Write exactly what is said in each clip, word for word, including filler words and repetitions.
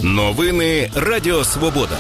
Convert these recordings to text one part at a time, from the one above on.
Новини Радіо Свобода.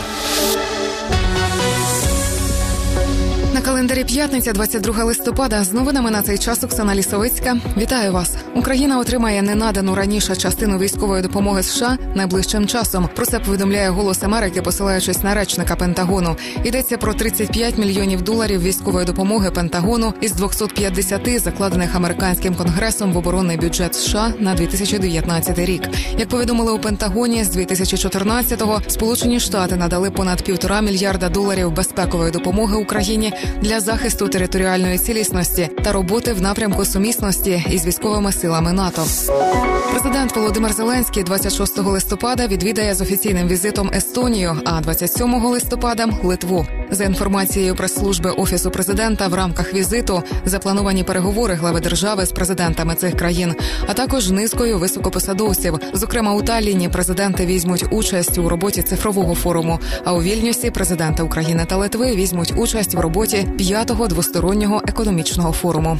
На календарі п'ятниця, двадцять другого листопада. З новинами на цей час Оксана Лісовицька. Вітаю вас. Україна отримає ненадану раніше частину військової допомоги США найближчим часом. Про це повідомляє «Голос Америки», посилаючись на речника Пентагону. Йдеться про тридцять п'ять мільйонів доларів військової допомоги Пентагону із двісті п'ятдесят закладених американським конгресом в оборонний бюджет США на дві тисячі дев'ятнадцятий рік. Як повідомили у Пентагоні, з дві тисячі чотирнадцятого Сполучені Штати надали понад півтора мільярда доларів безпекової допомоги Україні для захисту територіальної цілісності та роботи в напрямку сумісності із військовими силами НАТО. Президент Володимир Зеленський двадцять шостого листопада відвідає з офіційним візитом Естонію, а двадцять сьомого листопада – Литву. За інформацією прес-служби Офісу президента, в рамках візиту заплановані переговори глави держави з президентами цих країн, а також низкою високопосадовців. Зокрема, у Талліні президенти візьмуть участь у роботі цифрового форуму, а у Вільнюсі президенти України та Литви візьмуть участь в роботі п'ятого двостороннього економічного форуму.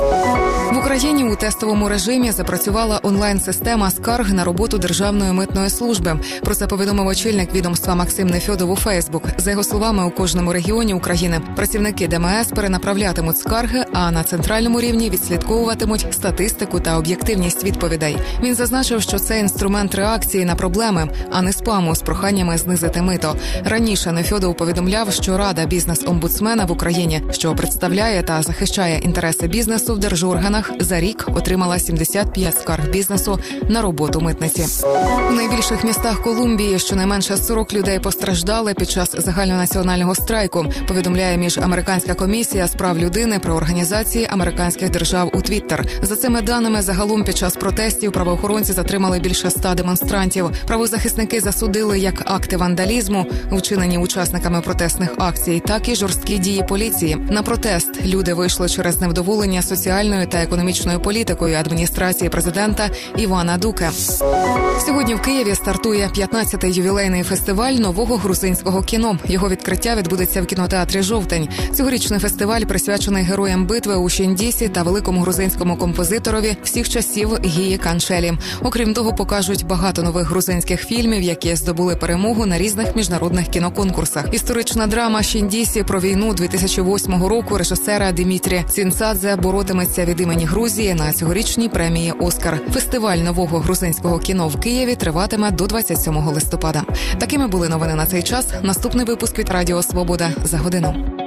В Україні у тестовому режимі запрацювала онлайн-система скарг на роботу Державної митної служби. Про це повідомив очільник відомства Максим Нефьодов у Фейсбук. За його словами, у кожному регіоні України працівники ДМС перенаправлятимуть скарги, а на центральному рівні відслідковуватимуть статистику та об'єктивність відповідей. Він зазначив, що це інструмент реакції на проблеми, а не спаму з проханнями знизити мито. Раніше Нефьодов повідомляв, що Рада бізнес-омбудсмена в Україні, що представляє та захищає інтереси бізнесу в держорганах, за рік отримала сімдесят п'ять скарг бізнесу на роботу митниці. У найбільших містах Колумбії щонайменше сорок людей постраждали під час загальнонаціонального страйку, повідомляє Міжамериканська комісія з прав людини при Організації американських держав у Твіттер. За цими даними, загалом під час протестів правоохоронці затримали більше ста демонстрантів. Правозахисники засудили як акти вандалізму, вчинені учасниками протестних акцій, так і жорсткі дії поліції. На протест люди вийшли через невдоволення соціальною та економічною політикою адміністрації президента Івана Дуке. Сьогодні в Києві стартує п'ятнадцятий ювілейний фестиваль нового грузинського кіно. Його відкриття відбудеться в кінотеатрі «Жовтень». Цьогорічний фестиваль присвячений героям битви у Шиндісі та великому грузинському композиторові всіх часів Гії Канчелі. Окрім того, покажуть багато нових грузинських фільмів, які здобули перемогу на різних міжнародних кіноконкурсах. Історична драма «Шиндісі» про війну дві тисячі восьмого року режисера Димітрі Цінцадзе боротиметься від імені Грузії на цьогорічній премії «Оскар». Фестиваль нового грузинського кіно в Києві триватиме до двадцять сьомого листопада. Такими були новини на цей час. Наступний випуск від Радіо Свобода за годину.